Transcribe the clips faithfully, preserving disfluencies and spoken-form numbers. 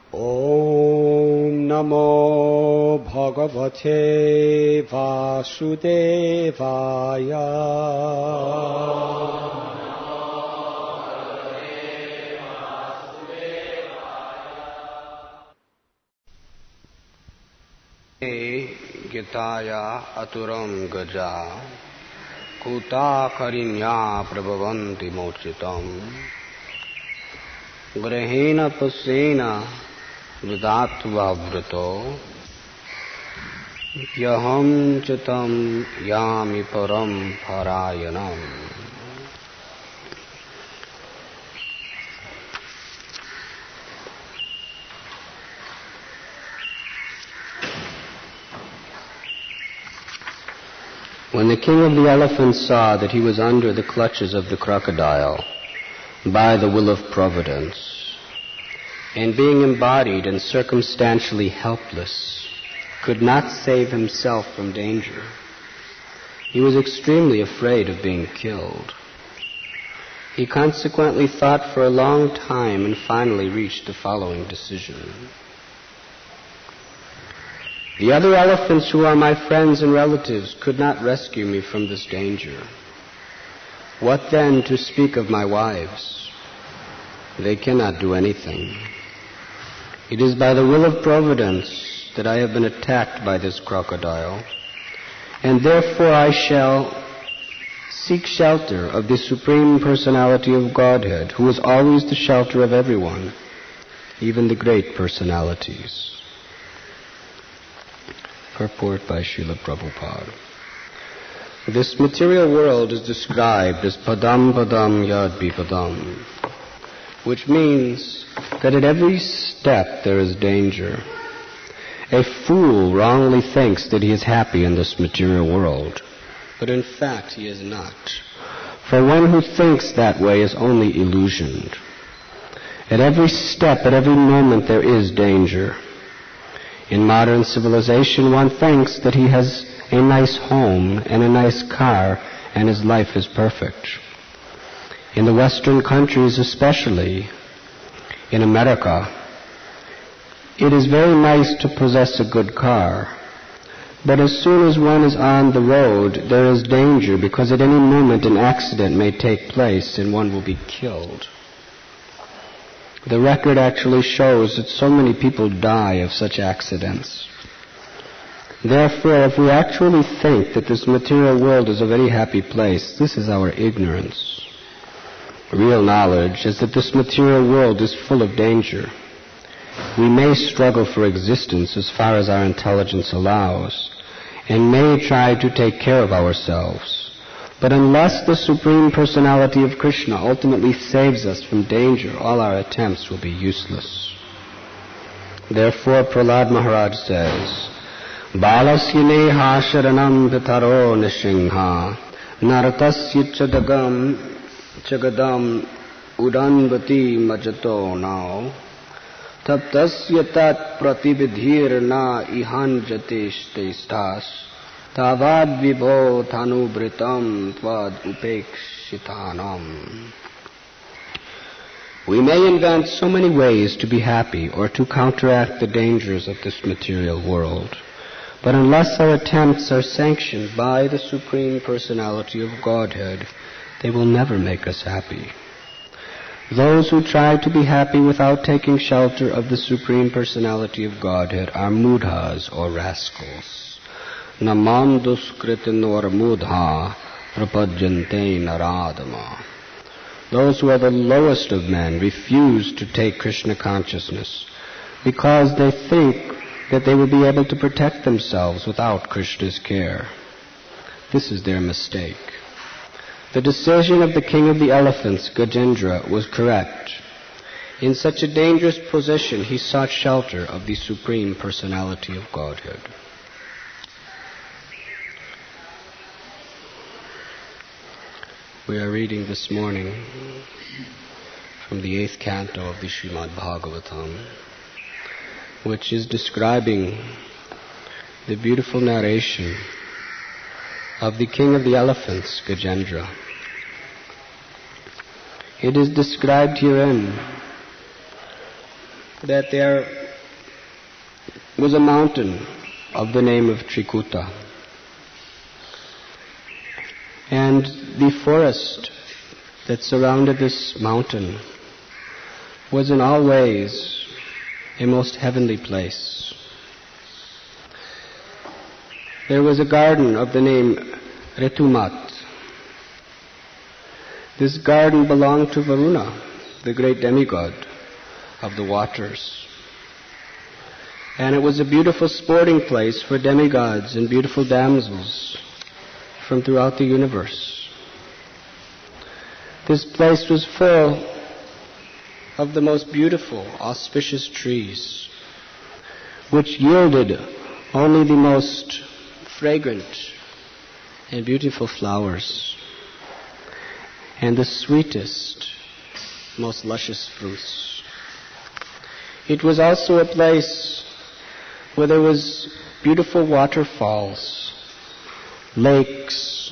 Om Namo Bhagavate Vasudevaya. Gitaya aturam gaja kuta karinya prabhavanti mochitam grahena pasena vidatva vrato yaham chatam yami param parayanam. When the king of the elephants saw that he was under the clutches of the crocodile by the will of Providence, and being embodied and circumstantially helpless, could not save himself from danger, he was extremely afraid of being killed. He consequently thought for a long time and finally reached the following decision. The other elephants who are my friends and relatives could not rescue me from this danger. What then to speak of my wives? They cannot do anything. It is by the will of Providence that I have been attacked by this crocodile, and therefore I shall seek shelter of the Supreme Personality of Godhead, who is always the shelter of everyone, even the great personalities. Purport by Srila Prabhupada. This material world is described as padam padam yad bipadam, which means that at every step there is danger. A fool wrongly thinks that he is happy in this material world, but in fact he is not. For one who thinks that way is only illusioned. At every step, at every moment there is danger. In modern civilization, one thinks that he has a nice home and a nice car and his life is perfect. In the Western countries especially, in America, it is very nice to possess a good car. But as soon as one is on the road, there is danger because at any moment an accident may take place and one will be killed. The record actually shows that so many people die of such accidents. Therefore, if we actually think that this material world is a very happy place, this is our ignorance. Real knowledge is that this material world is full of danger. We may struggle for existence as far as our intelligence allows, and may try to take care of ourselves. But unless the Supreme Personality of Krishna ultimately saves us from danger, all our attempts will be useless. Therefore, Prahlad Maharaj says, Balasya neha sharanam pitaro nishingha naratasya chadagam chagadam udanvati majato now taptasya tat pratibidhir na ihanjateshtes Tavad vibho thanubritam tvad upekshitanam. We may invent so many ways to be happy or to counteract the dangers of this material world, but unless our attempts are sanctioned by the Supreme Personality of Godhead, they will never make us happy. Those who try to be happy without taking shelter of the Supreme Personality of Godhead are mudhas or rascals. Namam duskritinor mudha prapajante naradama. Those who are the lowest of men refuse to take Krishna consciousness because they think that they will be able to protect themselves without Krishna's care. This is their mistake. The decision of the king of the elephants, Gajendra, was correct. In such a dangerous position, he sought shelter of the Supreme Personality of Godhead. We are reading this morning from the eighth canto of the Srimad Bhagavatam, which is describing the beautiful narration of the king of the elephants, Gajendra. It is described herein that there was a mountain of the name of Trikuta. And the forest that surrounded this mountain was in all ways a most heavenly place. There was a garden of the name Retumat. This garden belonged to Varuna, the great demigod of the waters. And it was a beautiful sporting place for demigods and beautiful damsels from throughout the universe. This place was full of the most beautiful, auspicious trees, which yielded only the most fragrant and beautiful flowers, and the sweetest, most luscious fruits. It was also a place where there was beautiful waterfalls, lakes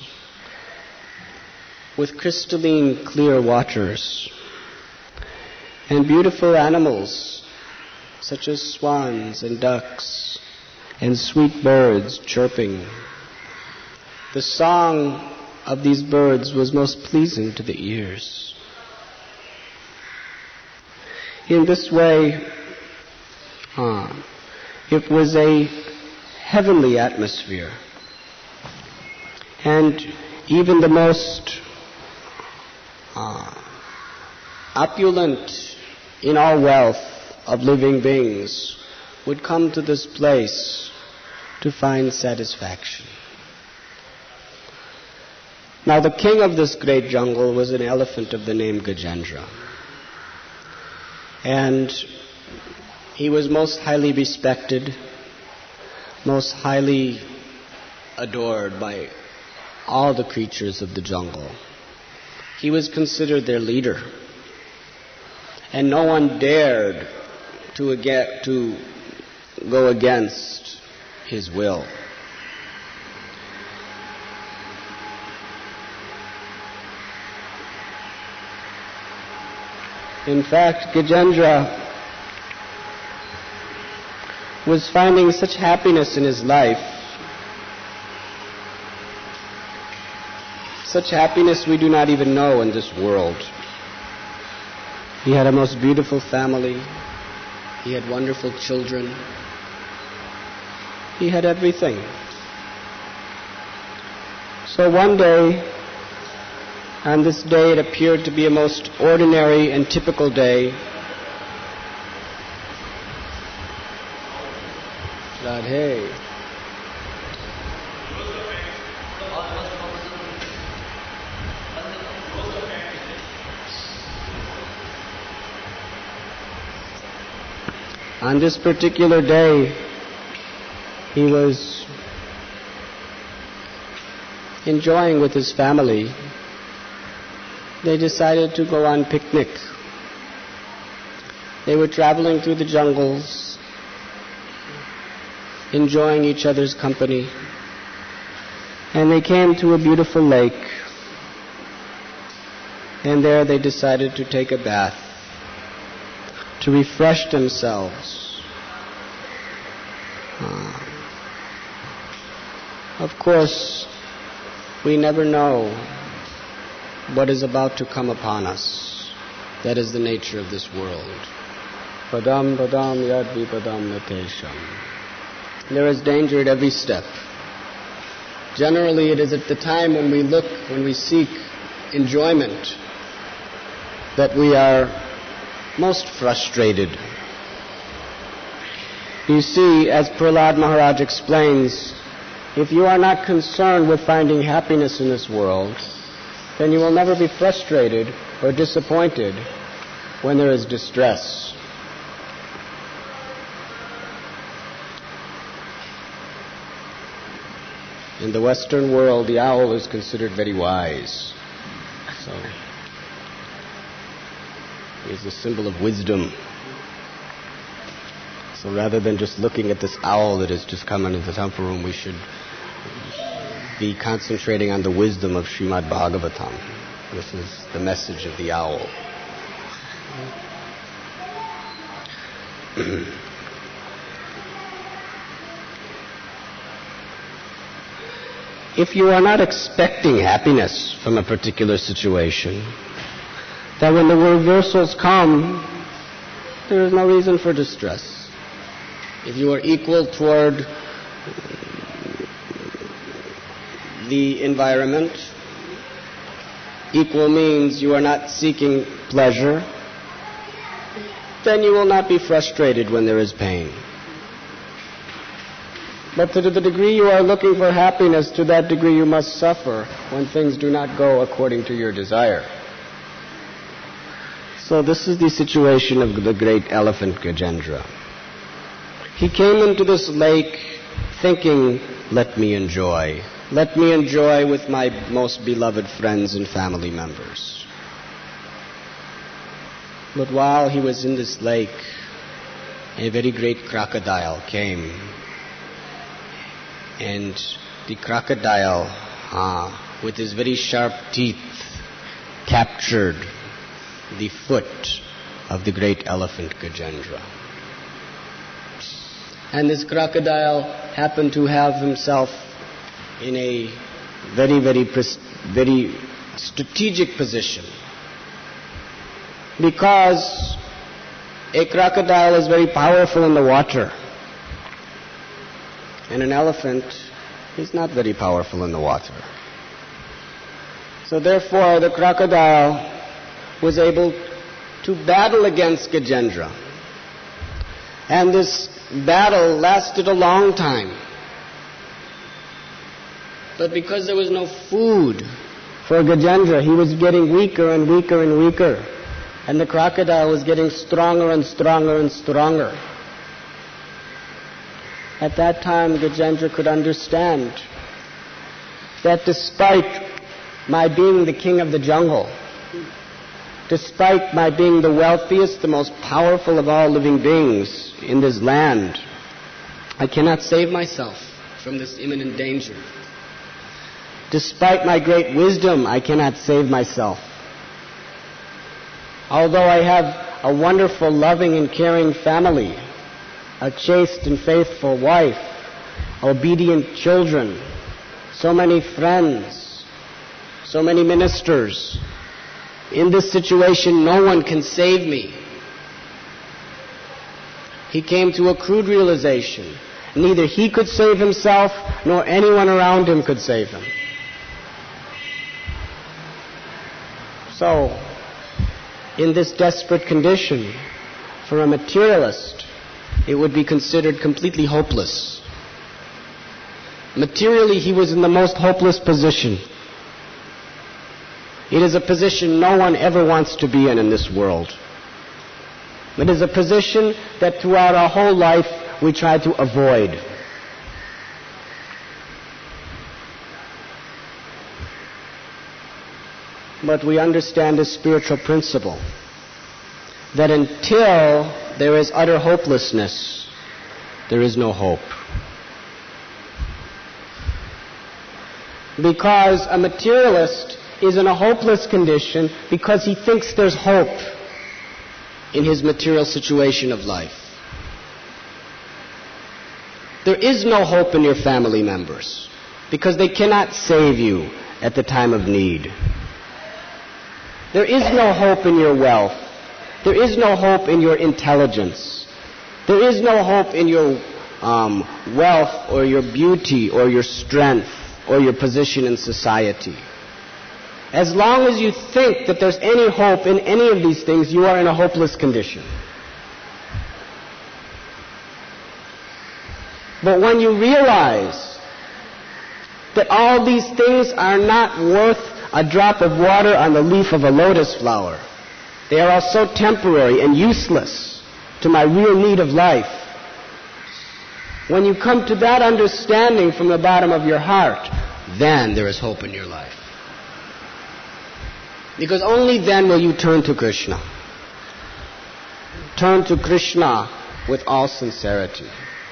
with crystalline clear waters, and beautiful animals such as swans and ducks and sweet birds chirping. The song of these birds was most pleasing to the ears. In this way, uh, it was a heavenly atmosphere. And even the most uh, opulent in all wealth of living beings would come to this place to find satisfaction. Now the king of this great jungle was an elephant of the name Gajendra. And he was most highly respected, most highly adored by all the creatures of the jungle. He was considered their leader. And no one dared to, ag- to go against his will. In fact, Gajendra was finding such happiness in his life, such happiness we do not even know in this world. He had a most beautiful family. He had wonderful children. He had everything. So one day, on this day it appeared to be a most ordinary and typical day, Radhe. On this particular day, he was enjoying with his family. They decided to go on picnic. They were traveling through the jungles, enjoying each other's company. And they came to a beautiful lake. And there they decided to take a bath, to refresh themselves. Uh, of course, we never know what is about to come upon us. That is the nature of this world. Padam padam yad vipadam natesham. There is danger at every step. Generally, it is at the time when we look, when we seek enjoyment, that we are most frustrated. You see, as Prahlad Maharaj explains, if you are not concerned with finding happiness in this world, then you will never be frustrated or disappointed when there is distress. In the Western world, the owl is considered very wise. So, he is a symbol of wisdom. So rather than just looking at this owl that has just come into the temple room, we should be concentrating on the wisdom of Srimad Bhagavatam. This is the message of the owl. if you are not expecting happiness from a particular situation, that when the reversals come, there is no reason for distress. If you are equal toward the environment, equal means you are not seeking pleasure, then you will not be frustrated when there is pain. But to the degree you are looking for happiness, to that degree you must suffer when things do not go according to your desire. So this is the situation of the great elephant Gajendra. He came into this lake thinking, let me enjoy. Let me enjoy with my most beloved friends and family members. But while he was in this lake, a very great crocodile came. And the crocodile, uh, with his very sharp teeth, captured the foot of the great elephant Gajendra. And this crocodile happened to have himself in a very, very, very strategic position. Because a crocodile is very powerful in the water. And an elephant is not very powerful in the water. So therefore, the crocodile was able to battle against Gajendra. And this battle lasted a long time. But because there was no food for Gajendra, he was getting weaker and weaker and weaker. And the crocodile was getting stronger and stronger and stronger. At that time, Gajendra could understand that despite my being the king of the jungle, despite my being the wealthiest, the most powerful of all living beings in this land, I cannot save myself from this imminent danger. Despite my great wisdom, I cannot save myself. Although I have a wonderful, loving, and caring family, a chaste and faithful wife, obedient children, so many friends, so many ministers, in this situation, no one can save me. He came to a crude realization. Neither he could save himself, nor anyone around him could save him. So, in this desperate condition, for a materialist, it would be considered completely hopeless. Materially, he was in the most hopeless position. It is a position no one ever wants to be in in this world. It is a position that throughout our whole life we try to avoid. But we understand a spiritual principle that until there is utter hopelessness, there is no hope. Because a materialist is in a hopeless condition because he thinks there's hope in his material situation of life. There is no hope in your family members because they cannot save you at the time of need. There is no hope in your wealth. There is no hope in your intelligence. There is no hope in your um, wealth or your beauty or your strength or your position in society. As long as you think that there's any hope in any of these things, you are in a hopeless condition. But when you realize that all these things are not worth a drop of water on the leaf of a lotus flower, they are all so temporary and useless to my real need of life. When you come to that understanding from the bottom of your heart, then there is hope in your life. Because only then will you turn to Krishna. Turn to Krishna with all sincerity.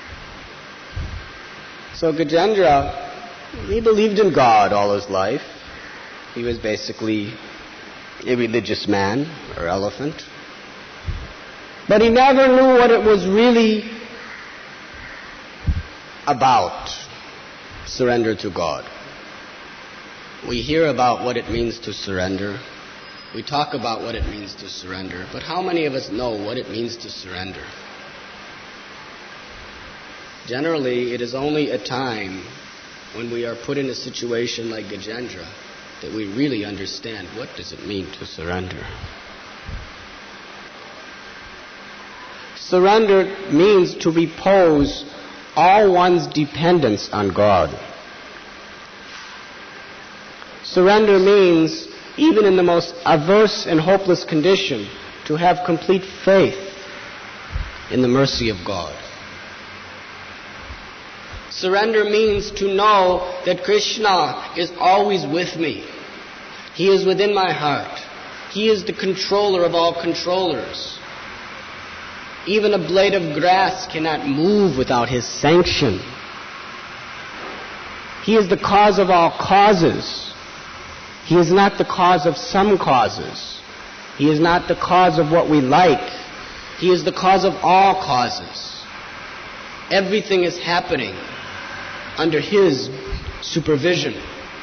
So Gajendra, he believed in God all his life. He was basically a religious man or elephant. But he never knew what it was really about, surrender to God. We hear about what it means to surrender. We talk about what it means to surrender. But how many of us know what it means to surrender? Generally, it is only a time when we are put in a situation like Gajendra that we really understand what does it mean to surrender. Surrender means to repose all one's dependence on God. Surrender means, even in the most averse and hopeless condition, to have complete faith in the mercy of God. Surrender means to know that Krishna is always with me. He is within my heart. He is the controller of all controllers. Even a blade of grass cannot move without His sanction. He is the cause of all causes. He is not the cause of some causes. He is not the cause of what we like. He is the cause of all causes. Everything is happening under His supervision.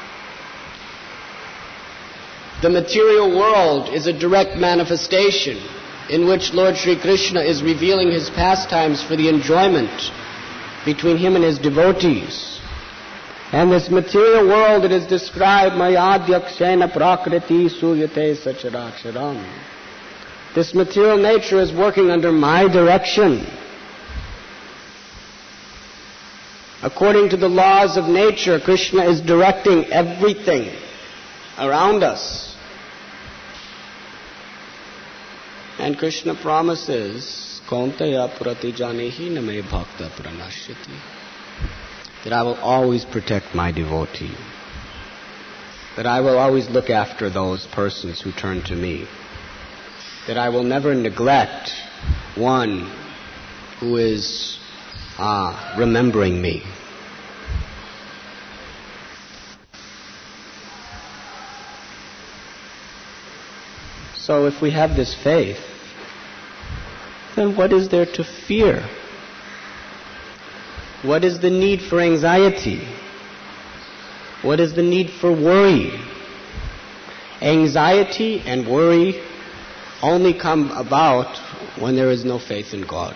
The material world is a direct manifestation in which Lord Sri Krishna is revealing His pastimes for the enjoyment between Him and His devotees. And this material world, it is described, Mayadhyakshena prakriti suyate sacharaksharam. This material nature is working under my direction. According to the laws of nature, Krishna is directing everything around us. And Krishna promises, Kauntaya purati janehi name bhakta pranashyati, that I will always protect my devotee, that I will always look after those persons who turn to me, that I will never neglect one who is uh, remembering me. So if we have this faith, then what is there to fear? What is the need for anxiety? What is the need for worry? Anxiety and worry only come about when there is no faith in God.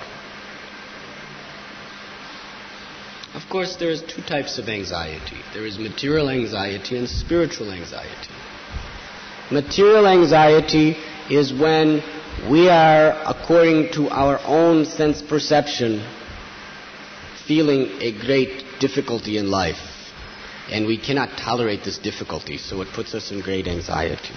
Of course, there is two types of anxiety. There is material anxiety and spiritual anxiety. Material anxiety is when we are, according to our own sense perception, feeling a great difficulty in life, and we cannot tolerate this difficulty, so it puts us in great anxiety.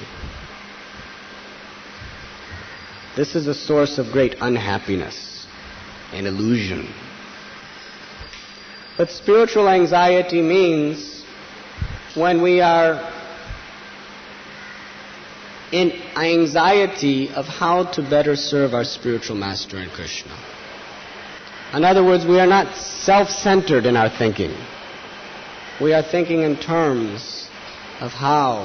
This is a source of great unhappiness and illusion. But spiritual anxiety means when we are in anxiety of how to better serve our spiritual master in Krishna. In other words, we are not self-centered in our thinking. We are thinking in terms of how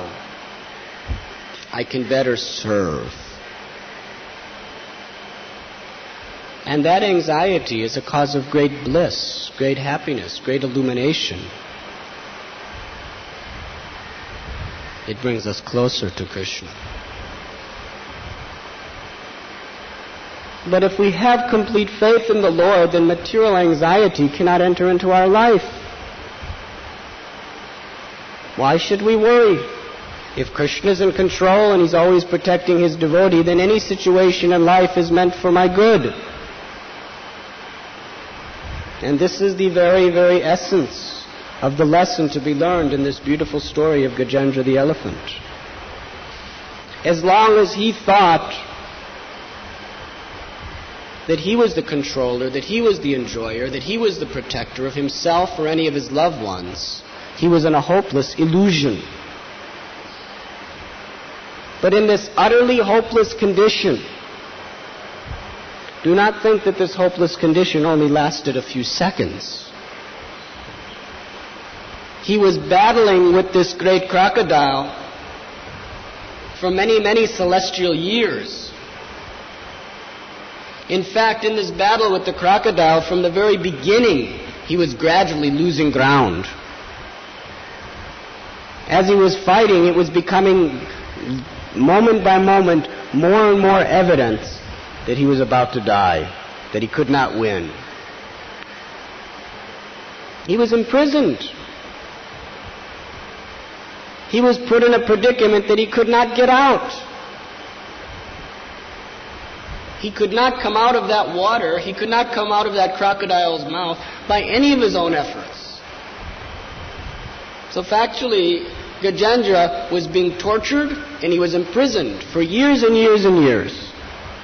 I can better serve. And that anxiety is a cause of great bliss, great happiness, great illumination. It brings us closer to Krishna. But if we have complete faith in the Lord, then material anxiety cannot enter into our life. Why should we worry? If Krishna is in control and He's always protecting His devotee, then any situation in life is meant for my good. And this is the very, very essence of the lesson to be learned in this beautiful story of Gajendra the elephant. As long as he thought that he was the controller, that he was the enjoyer, that he was the protector of himself or any of his loved ones, he was in a hopeless illusion. But in this utterly hopeless condition, do not think that this hopeless condition only lasted a few seconds. He was battling with this great crocodile for many, many celestial years. In fact, in this battle with the crocodile, from the very beginning, he was gradually losing ground. as he was fighting, it was becoming, moment by moment, more and more evidence that he was about to die, that he could not win. He was imprisoned. He was put in a predicament that he could not get out. He could not come out of that water, he could not come out of that crocodile's mouth by any of his own efforts. So factually, Gajendra was being tortured and he was imprisoned for years and years and years.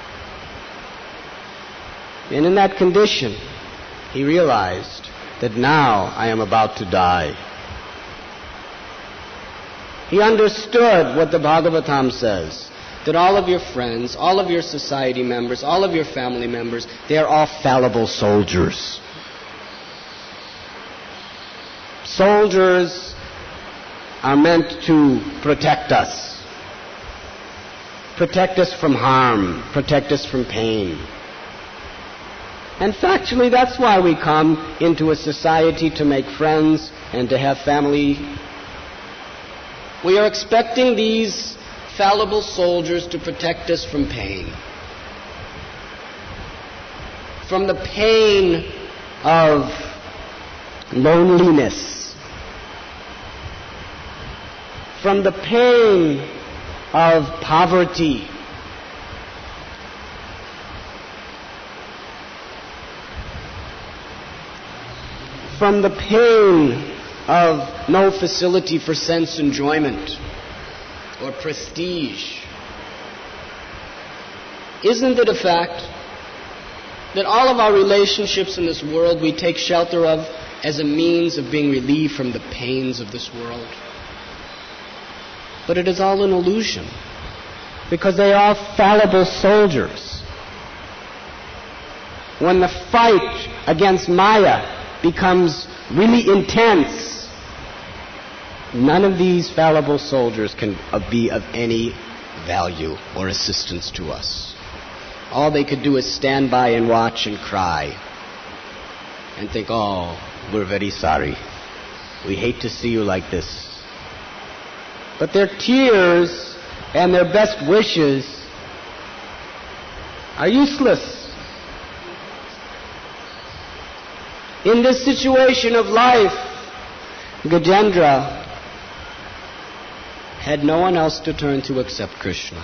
And in that condition, he realized that now I am about to die. He understood what the Bhagavatam says, that all of your friends, all of your society members, all of your family members, they are all fallible soldiers. Soldiers are meant to protect us. Protect us from harm, protect us from pain. And factually, that's why we come into a society to make friends and to have family. We are expecting these fallible soldiers to protect us from pain. From the pain of loneliness. From the pain of poverty. From the pain of no facility for sense enjoyment or prestige. Isn't it a fact that all of our relationships in this world we take shelter of as a means of being relieved from the pains of this world? But it is all an illusion, because they are fallible soldiers. When the fight against Maya becomes really intense, none of these fallible soldiers can be of any value or assistance to us. All they could do is stand by and watch and cry and think, oh, we're very sorry. We hate to see you like this. But their tears and their best wishes are useless. In this situation of life, Gajendra had no one else to turn to except Krishna.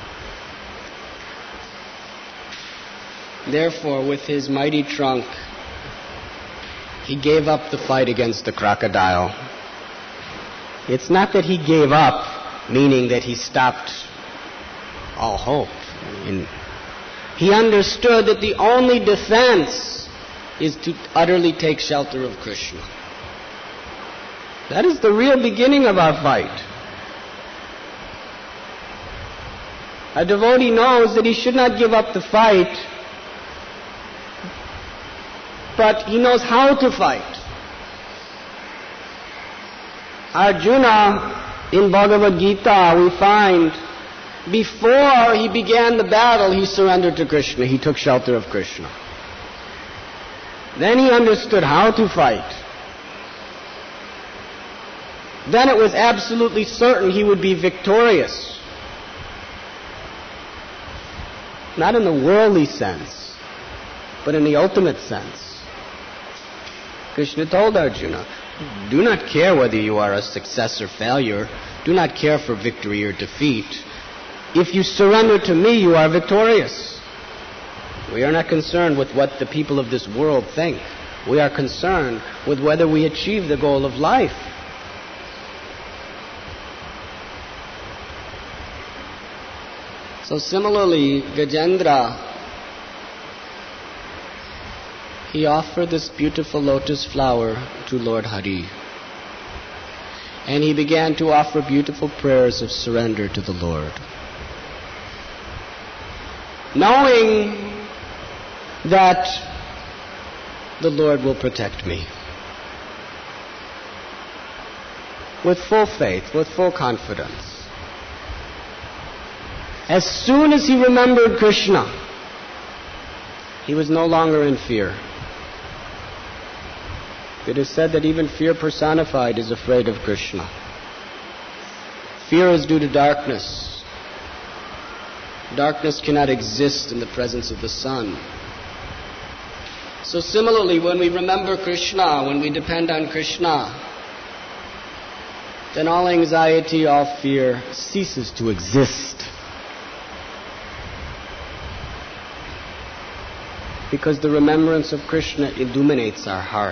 Therefore, with his mighty trunk, he gave up the fight against the crocodile. It's not that he gave up, meaning that he stopped all hope. And he understood that the only defense is to utterly take shelter of Krishna. That is the real beginning of our fight. A devotee knows that he should not give up the fight, but he knows how to fight. Arjuna, in Bhagavad Gita, we find, before he began the battle, he surrendered to Krishna. He took shelter of Krishna. Then he understood how to fight. Then it was absolutely certain he would be victorious. Not in the worldly sense, but in the ultimate sense. Krishna told Arjuna, do not care whether you are a success or failure. Do not care for victory or defeat. If you surrender to me, you are victorious. We are not concerned with what the people of this world think. We are concerned with whether we achieve the goal of life. So similarly, Gajendra, he offered this beautiful lotus flower to Lord Hari. And he began to offer beautiful prayers of surrender to the Lord. Knowing that the Lord will protect me. With full faith, with full confidence. As soon as he remembered Krishna, he was no longer in fear. It is said that even fear personified is afraid of Krishna. Fear is due to darkness. Darkness cannot exist in the presence of the sun. So similarly, when we remember Krishna, when we depend on Krishna, then all anxiety, all fear ceases to exist. Because the remembrance of Krishna illuminates our heart.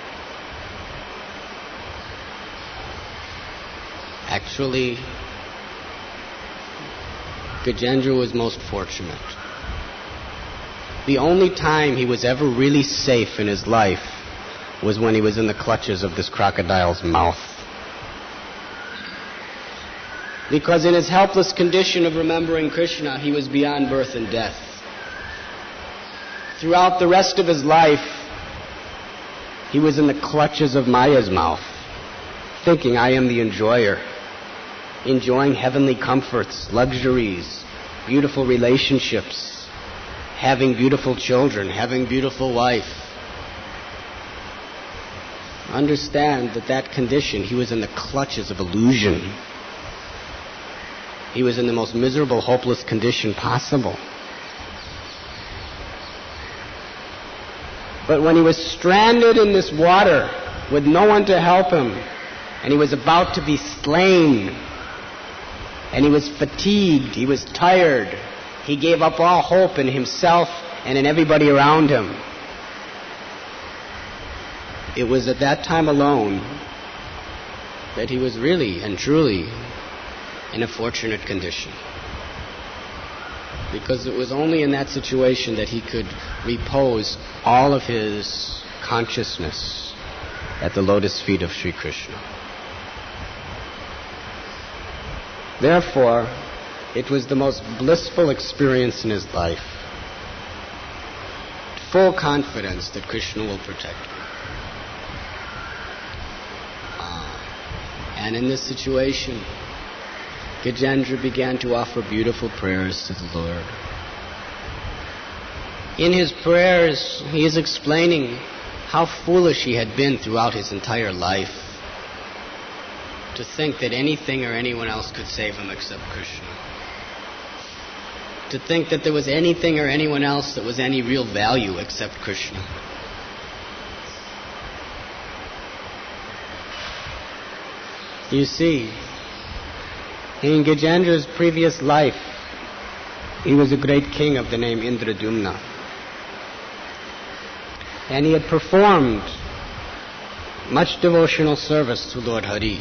Actually, Gajendra was most fortunate. The only time he was ever really safe in his life was when he was in the clutches of this crocodile's mouth. Because in his helpless condition of remembering Krishna, he was beyond birth and death. Throughout the rest of his life, he was in the clutches of Maya's mouth, thinking, I am the enjoyer, enjoying heavenly comforts, luxuries, beautiful relationships, having beautiful children, having beautiful wife. Understand that that condition, he was in the clutches of illusion. He was in the most miserable, hopeless condition possible. But when he was stranded in this water with no one to help him, and he was about to be slain, and he was fatigued, he was tired, he gave up all hope in himself and in everybody around him. It was at that time alone that he was really and truly in a fortunate condition. Because it was only in that situation that he could repose all of his consciousness at the lotus feet of Sri Krishna. Therefore, it was the most blissful experience in his life. Full confidence that Krishna will protect me. Ah. And in this situation, Gajendra began to offer beautiful prayers to the Lord. In his prayers, he is explaining how foolish he had been throughout his entire life to think that anything or anyone else could save him except Krishna. To think that there was anything or anyone else that was any real value except Krishna. You see, in Gajendra's previous life, he was a great king of the name Indradumna. And he had performed much devotional service to Lord Hari.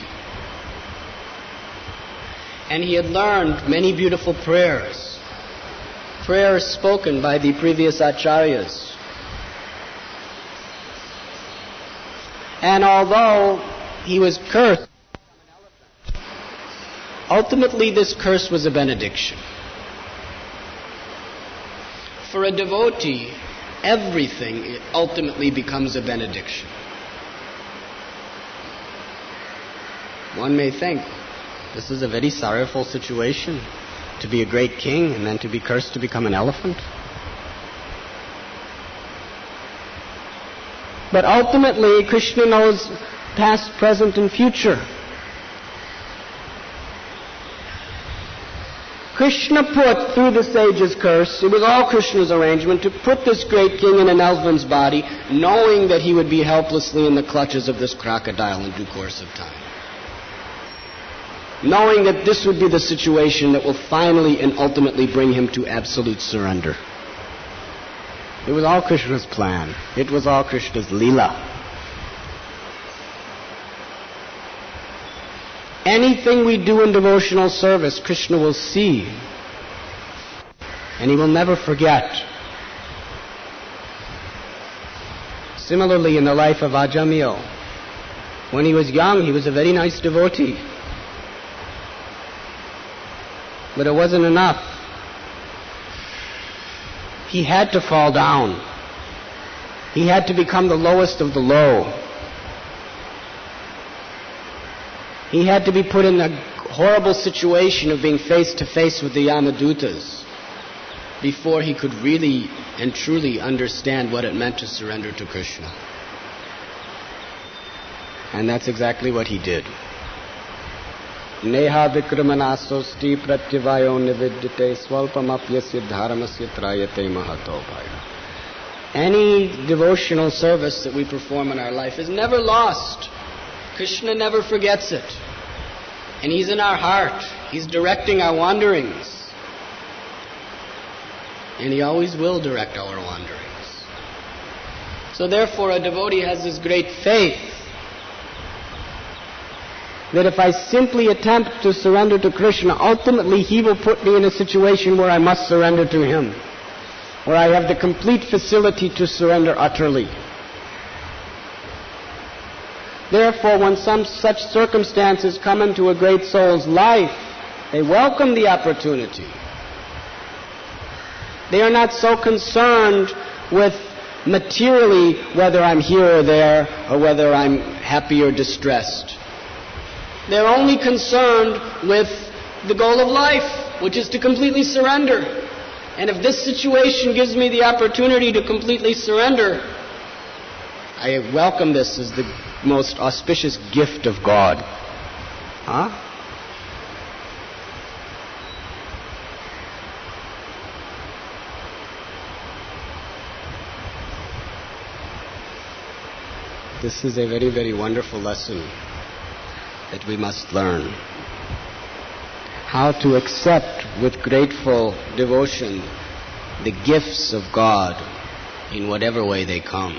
And he had learned many beautiful prayers, prayers spoken by the previous acharyas. And although he was cursed, ultimately this curse was a benediction. For a devotee, everything ultimately becomes a benediction. One may think, this is a very sorrowful situation, to be a great king and then to be cursed to become an elephant. But ultimately, Krishna knows past, present, and future. Krishna put, through the sage's curse, it was all Krishna's arrangement, to put this great king in an elephant's body, knowing that he would be helplessly in the clutches of this crocodile in due course of time. Knowing that this would be the situation that will finally and ultimately bring him to absolute surrender. It was all Krishna's plan. It was all Krishna's Leela. Anything we do in devotional service, Krishna will see. And he will never forget. Similarly, in the life of Ajamil, when he was young, he was a very nice devotee. But it wasn't enough. He had to fall down. He had to become the lowest of the low. He had to be put in a horrible situation of being face to face with the Yamadutas before he could really and truly understand what it meant to surrender to Krishna. And that's exactly what he did. Neha vikramanasosti pratyavayo nividyate swalpamapyasya dharamasya trayate mahato bhaya. Any devotional service that we perform in our life is never lost. Krishna never forgets it. And He's in our heart. He's directing our wanderings. And He always will direct our wanderings. So therefore a devotee has this great faith that if I simply attempt to surrender to Krishna, ultimately He will put me in a situation where I must surrender to Him, where I have the complete facility to surrender utterly. Therefore, when some such circumstances come into a great soul's life, they welcome the opportunity. They are not so concerned with materially whether I'm here or there, or whether I'm happy or distressed. They're only concerned with the goal of life, which is to completely surrender. And if this situation gives me the opportunity to completely surrender, I welcome this as the most auspicious gift of God. Huh? This is a very, very wonderful lesson that we must learn. How to accept with grateful devotion the gifts of God in whatever way they come.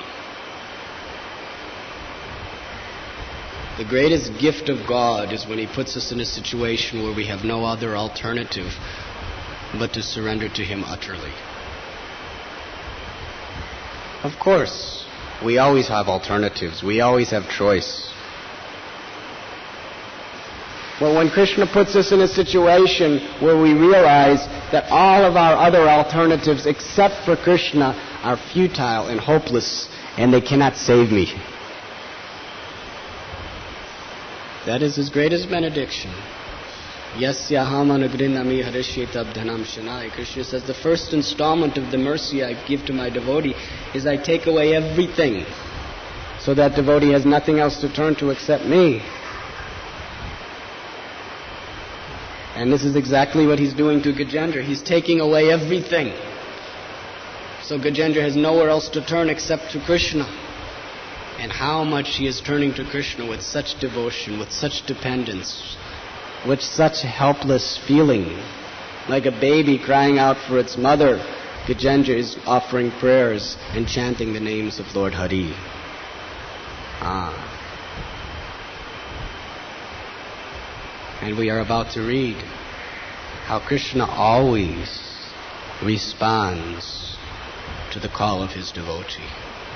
The greatest gift of God is when He puts us in a situation where we have no other alternative but to surrender to Him utterly. Of course, we always have alternatives. We always have choice. But when Krishna puts us in a situation where we realize that all of our other alternatives except for Krishna are futile and hopeless and they cannot save me, that is His greatest benediction. Yasyaham anugrinami harishitabdhanam shanai. Krishna says the first installment of the mercy I give to my devotee is I take away everything so that devotee has nothing else to turn to except me. And this is exactly what He's doing to Gajendra. He's taking away everything. So Gajendra has nowhere else to turn except to Krishna. And how much he is turning to Krishna with such devotion, with such dependence, with such helpless feeling. Like a baby crying out for its mother, Gajendra is offering prayers and chanting the names of Lord Hari. Ah. And we are about to read how Krishna always responds to the call of his devotee.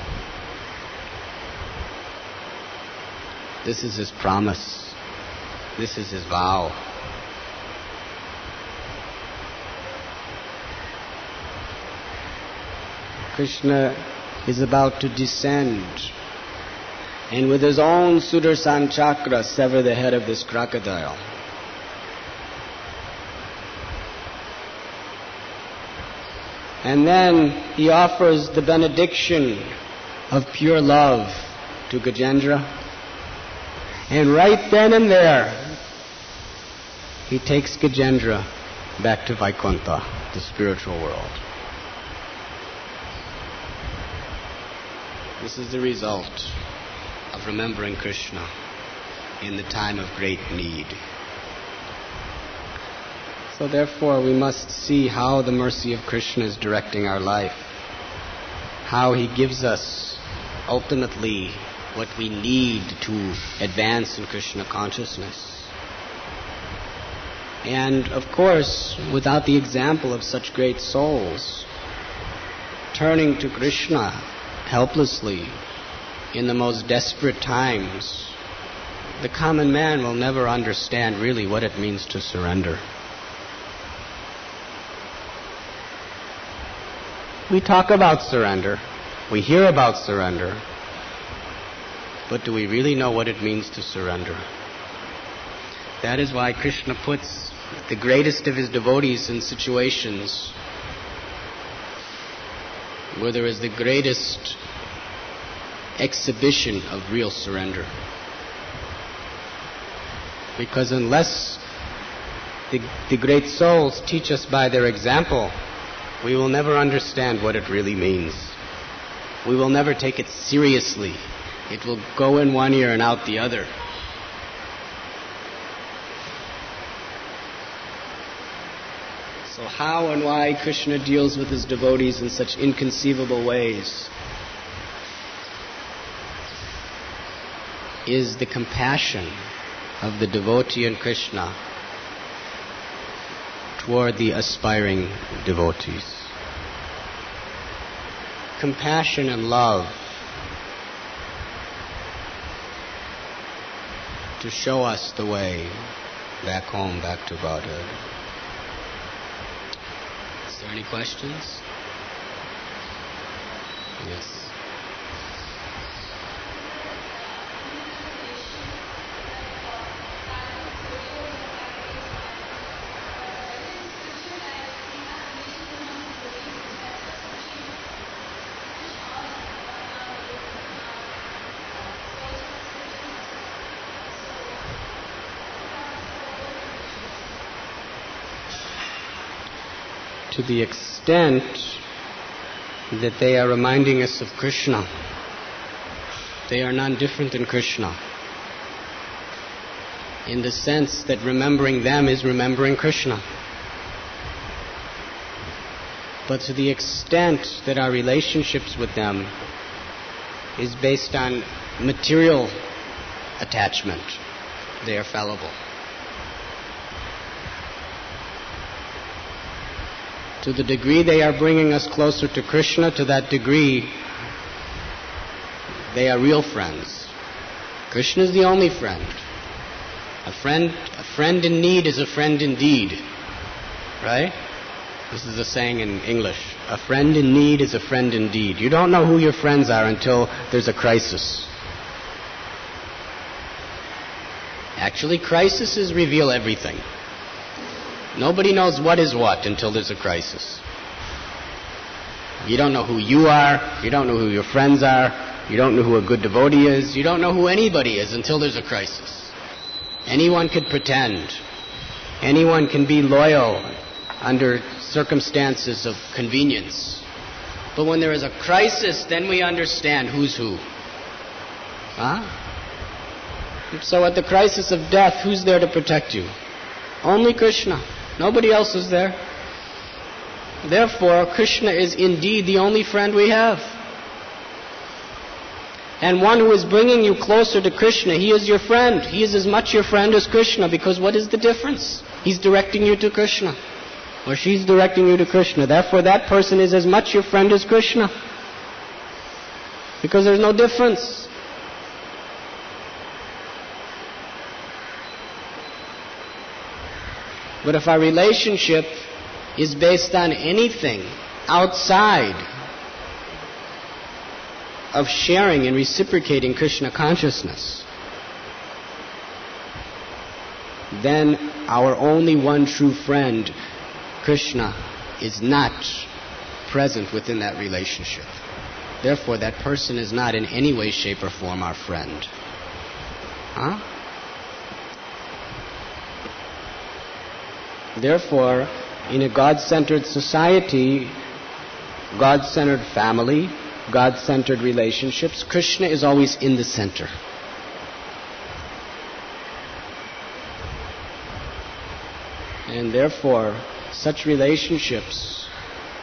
This is his promise. This is his vow. Krishna is about to descend and with his own Sudarshan chakra sever the head of this crocodile. And then he offers the benediction of pure love to Gajendra. And right then and there, he takes Gajendra back to Vaikuntha, the spiritual world. This is the result of remembering Krishna in the time of great need. So therefore we must see how the mercy of Krishna is directing our life, how he gives us ultimately what we need to advance in Krishna consciousness. And of course, without the example of such great souls, turning to Krishna helplessly in the most desperate times, the common man will never understand really what it means to surrender. We talk about surrender, we hear about surrender, but do we really know what it means to surrender? That is why Krishna puts the greatest of his devotees in situations where there is the greatest exhibition of real surrender. Because unless the, the great souls teach us by their example, we will never understand what it really means. We will never take it seriously. It will go in one ear and out the other. So how and why Krishna deals with his devotees in such inconceivable ways is the compassion of the devotee in Krishna toward the aspiring devotees. Compassion and love to show us the way back home, back to Godhead. Is there any questions? Yes. To the extent that they are reminding us of Krishna, they are none different than Krishna, in the sense that remembering them is remembering Krishna. But to the extent that our relationships with them is based on material attachment, they are fallible. To the degree they are bringing us closer to Krishna, to that degree they are real friends. Krishna is the only friend. A friend, a friend in need is a friend indeed. Right? This is a saying in English. A friend in need is a friend indeed. You don't know who your friends are until there's a crisis. Actually, crises reveal everything. Nobody knows what is what until there's a crisis. You don't know who you are. You don't know who your friends are. You don't know who a good devotee is. You don't know who anybody is until there's a crisis. Anyone could pretend. Anyone can be loyal under circumstances of convenience. But when there is a crisis, then we understand who's who. Huh? So at the crisis of death, who's there to protect you? Only Krishna. Nobody else is there. Therefore, Krishna is indeed the only friend we have. And one who is bringing you closer to Krishna, he is your friend. He is as much your friend as Krishna, because what is the difference? He's directing you to Krishna. Or she's directing you to Krishna. Therefore, that person is as much your friend as Krishna. Because there's no difference. But if our relationship is based on anything outside of sharing and reciprocating Krishna consciousness, then our only one true friend, Krishna, is not present within that relationship. Therefore, that person is not in any way, shape, or form our friend. Huh? Therefore, in a God-centered society, God-centered family, God-centered relationships, Krishna is always in the center. And therefore, such relationships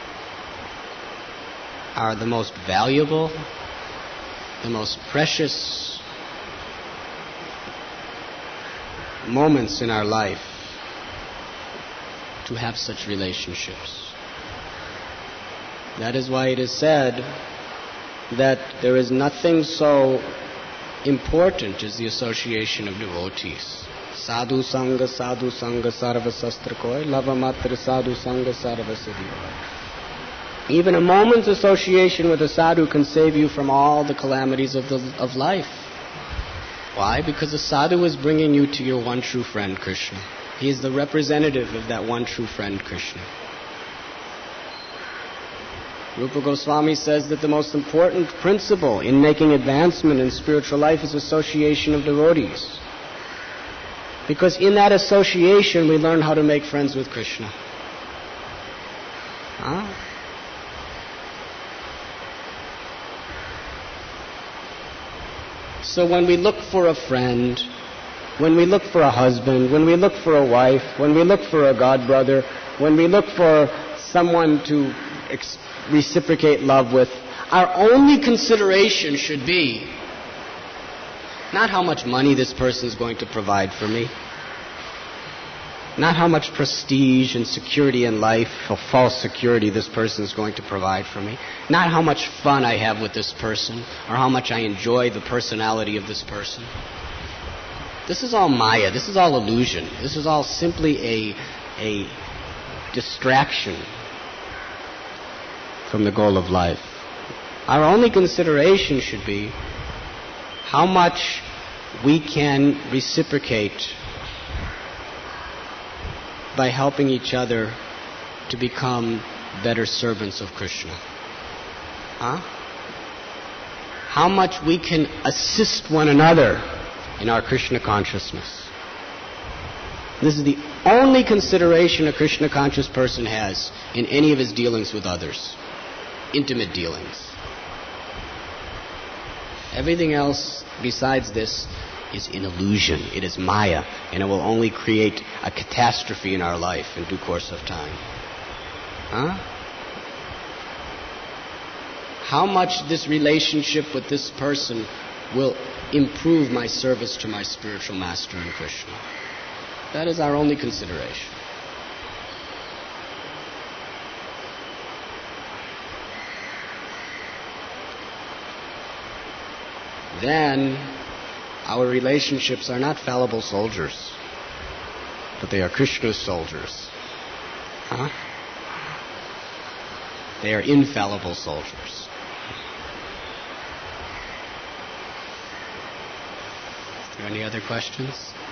are the most valuable, the most precious moments in our life to have such relationships. That is why it is said that there is nothing so important as the association of devotees. Sadhu Sangha, Sadhu Sangha, Sarva Sastra Koi, Lava Matra Sadhu Sangha, Sarva Siddhi. Even a moment's association with a sadhu can save you from all the calamities of, the, of life. Why? Because the sadhu is bringing you to your one true friend, Krishna. He is the representative of that one true friend, Krishna. Rupa Goswami says that the most important principle in making advancement in spiritual life is association of devotees. Because in that association we learn how to make friends with Krishna. Huh? So when we look for a friend, when we look for a husband, when we look for a wife, when we look for a godbrother, when we look for someone to ex- reciprocate love with, our only consideration should be not how much money this person is going to provide for me, not how much prestige and security in life or false security this person is going to provide for me, not how much fun I have with this person or how much I enjoy the personality of this person. This is all Maya. This is all illusion. This is all simply a, a distraction from the goal of life. Our only consideration should be how much we can reciprocate by helping each other to become better servants of Krishna. Huh? How much we can assist one another in our Krishna consciousness. This is the only consideration a Krishna conscious person has in any of his dealings with others. Intimate dealings. Everything else besides this is an illusion. It is Maya, and it will only create a catastrophe in our life in due course of time. Huh? How much this relationship with this person will improve my service to my spiritual master in Krishna. That is our only consideration. Then our relationships are not fallible soldiers, but they are Krishna's soldiers. Huh? They are infallible soldiers. Are there any other questions?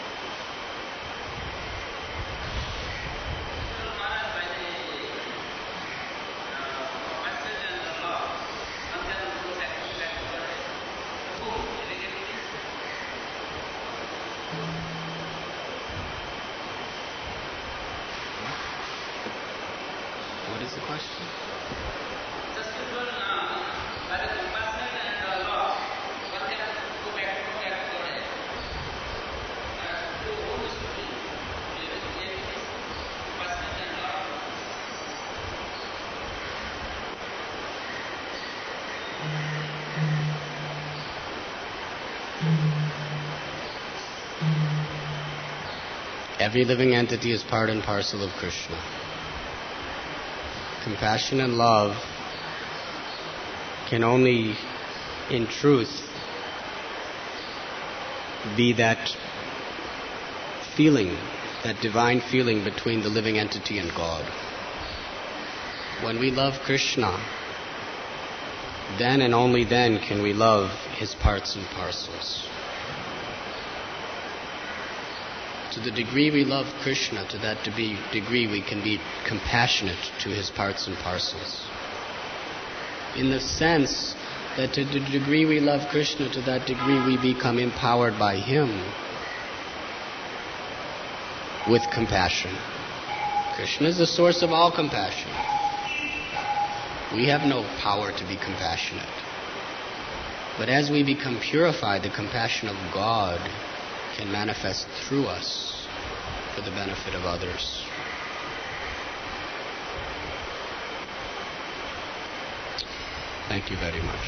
What is the question? Every living entity is part and parcel of Krishna. Compassion and love can only, in truth, be that feeling, that divine feeling between the living entity and God. When we love Krishna, then and only then can we love his parts and parcels. To the degree we love Krishna, to that degree we can be compassionate to his parts and parcels. In the sense that to the degree we love Krishna, to that degree we become empowered by him with compassion. Krishna is the source of all compassion. We have no power to be compassionate. But as we become purified, the compassion of God can manifest through us for the benefit of others. Thank you very much.